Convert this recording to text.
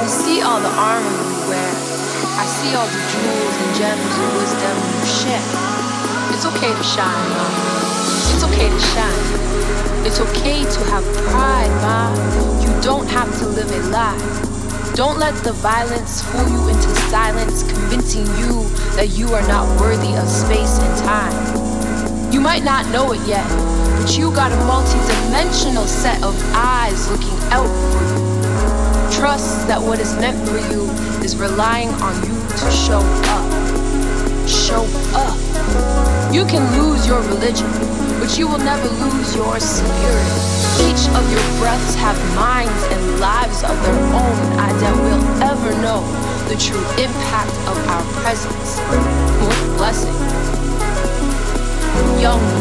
I see all the armor you wear. I see all the jewels and gems of wisdom you share. It's okay to shine, ma. It's okay to shine. It's okay to have pride, ma. You don't have to live a lie. Don't let the violence fool you into silence, convincing you that you are not worthy of space and time. You might not know it yet, but you got a multi-dimensional set of eyes looking out for you. Trust that what is meant for you is relying on you to show up. Show up. You can lose your religion, but you will never lose your spirit. Each of your breaths have minds and lives of their own. I doubt we'll ever know the true impact of our presence. What blessing. Young